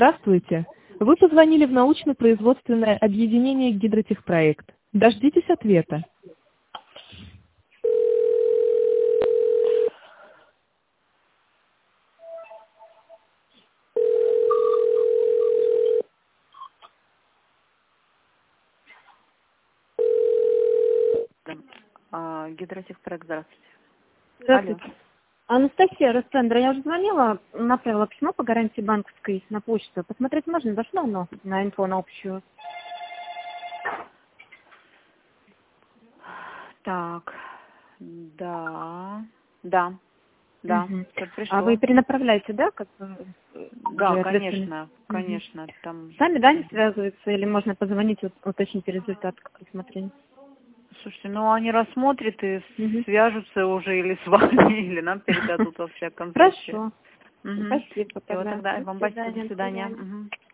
Здравствуйте. Вы позвонили в научно-производственное объединение «Гидротехпроект». Дождитесь ответа. Гидротехпроект, здравствуйте. Здравствуйте. Анастасия Александра, я уже звонила, направила письмо по гарантии банковской на почту. Посмотреть можно? Дошло оно на инфо, на общую? Так, да, всё пришло. А вы перенаправляете, да? Да, уже конечно, конечно. Там... Сами, да, не связываются? Или можно позвонить, уточнить результат как рассмотрения? Слушайте, ну они рассмотрят и свяжутся уже или с вами, или нам передадут во всяком случае. Хорошо. Спасибо Спасибо тогда. Вам спасибо, до свидания.